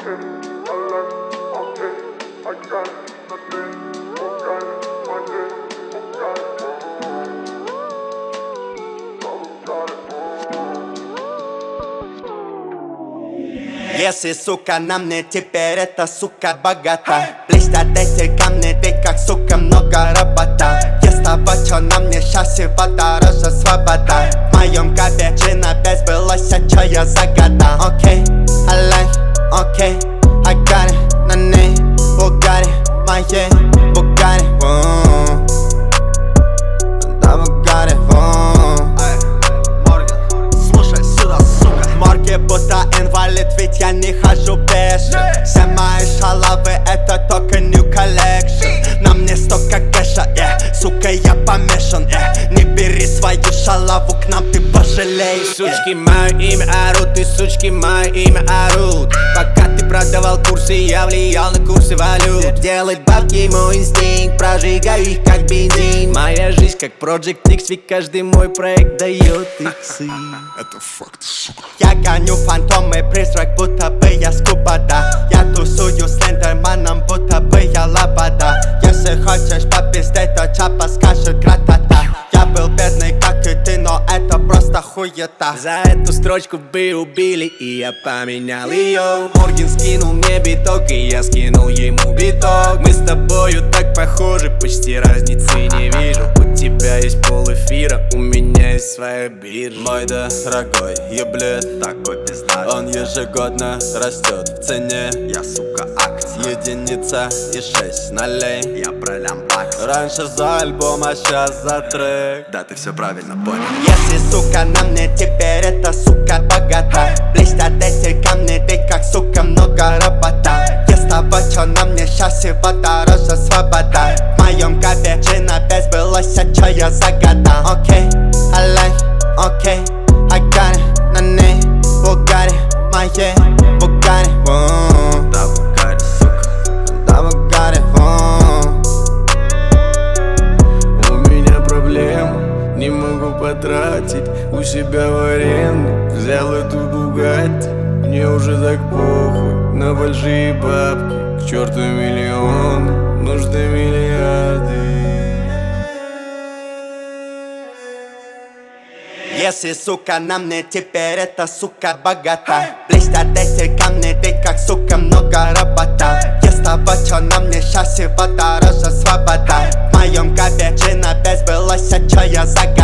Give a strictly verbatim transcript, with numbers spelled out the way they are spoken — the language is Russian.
Если, сука, на мне теперь эта сука богата, блестят эти камни, ты как, сука, много работа. Без того, что на мне счастье дороже свобода. В моем капе джина без былося, чё я загадал. Окей, I like, окей, I got it. На ней Бугари, моей Бугари. Да, Бугари. Слушай сюда, сука. В морге будто инвалид, ведь я не хожу пешим. Все мои шалавы это только new collection. На мне столько кэша, yeah. Сука, я помешан, yeah. Не бери свою шалаву к нам, ты пожалеешь. Сучки мое имя орут, и сучки мое имя орут. Пока ты продавал курсы, я влиял на курсы валют. Делать бабки мой инстинкт, прожигаю их как бензин. Моя жизнь как Project X, ведь каждый мой проект дает иксы. Это факт, сука. Я гоню фантомы, призрак, будто бы я скубада. Я тусую с лендерманом, будто бы я лобода. Если хочешь попиздеть, то Чапа скажет гратата. Я был бедный, как и ты, но это просто хуета. За эту строчку бы убили, и я поменял ее. Морген скинул мне биток, и я скинул ему биток. Мы с тобою так похожи, почти разницы не вижу. У тебя есть полэфира, у меня есть своя биржа. Мой дорогой еблет такой пиздат. Он ежегодно растет в цене. Я, сука, акция. Единица и шесть нолей. Я пролям бакс. Раньше за альбом, а сейчас за трек. Да, ты все правильно понял. Если, сука, на мне теперь эта сука богата, блестят эти камни, ты как, сука, много работа. Без того, что на мне счастье дороже свобода. В моем капе джина без былося, чё я загадал. Окей, I like, окей, I got it. На ней Бугари, моей Бугари. Да, Бугари, сука. Да, Бугари. У меня проблема, не могу потратить у себя в аренду. Взял эту Бугатти, мне уже так похуй на большие бабки. К черту миллионы, нужны миллиарды. Если, сука, на мне теперь эта сука богата, блестят эти камни, ты как, сука, много работа. Без того, что на мне счастье дороже свобода. В моем капе джина без былося, чё я загадал.